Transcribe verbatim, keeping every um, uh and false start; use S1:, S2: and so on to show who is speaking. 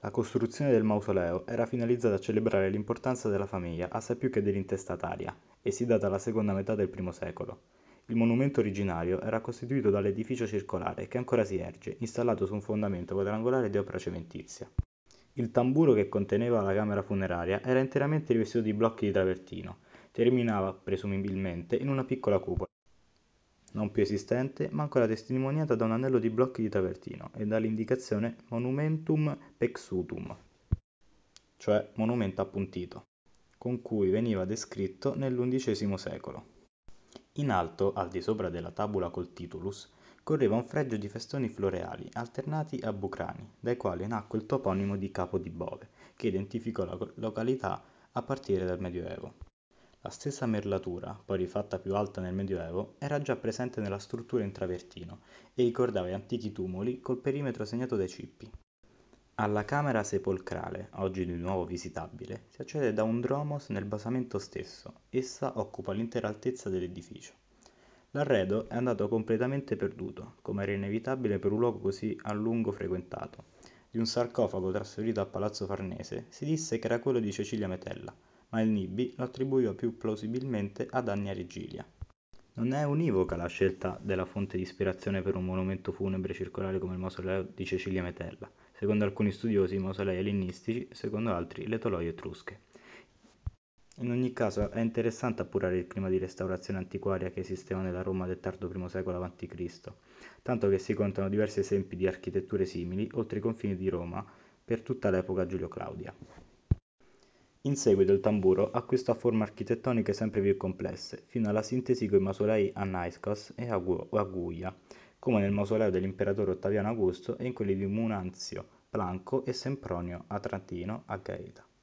S1: La costruzione del mausoleo era finalizzata a celebrare l'importanza della famiglia assai più che dell'intestataria e si data alla seconda metà del primo secolo. Il monumento originario era costituito dall'edificio circolare che ancora si erge, installato su un fondamento quadrangolare di opera cementizia. Il tamburo che conteneva la camera funeraria era interamente rivestito di blocchi di travertino, terminava presumibilmente in una piccola cupola, non più esistente ma ancora testimoniata da un anello di blocchi di travertino e dall'indicazione monumentum pexutum, cioè monumento appuntito, con cui veniva descritto nell'undicesimo secolo. In alto, al di sopra della tabula col titulus, correva un fregio di festoni floreali alternati a bucrani, dai quali nacque il toponimo di Capo di Bove, che identificò la località a partire dal Medioevo. La stessa merlatura, poi rifatta più alta nel Medioevo, era già presente nella struttura in travertino e ricordava gli antichi tumuli col perimetro segnato dai cippi. Alla camera sepolcrale, oggi di nuovo visitabile, si accede da un dromos nel basamento stesso, essa occupa l'intera altezza dell'edificio. L'arredo è andato completamente perduto, come era inevitabile per un luogo così a lungo frequentato. Di un sarcofago trasferito a Palazzo Farnese si disse che era quello di Cecilia Metella, ma il Nibbi lo attribuiva più plausibilmente ad Annia Regilia. Non è univoca la scelta della fonte di ispirazione per un monumento funebre circolare come il mausoleo di Cecilia Metella. Secondo alcuni studiosi i mausolei ellenistici, secondo altri le toloie etrusche. In ogni caso è interessante appurare il clima di restaurazione antiquaria che esisteva nella Roma del tardo primo secolo avanti cristo, tanto che si contano diversi esempi di architetture simili oltre i confini di Roma per tutta l'epoca Giulio-Claudia. In seguito il tamburo acquistò forme architettoniche sempre più complesse, fino alla sintesi coi mausolei a Naiscos e a Guia, come nel mausoleo dell'imperatore Ottaviano Augusto e in quelli di Munanzio, Planco e Sempronio a Trentino a Gaeta.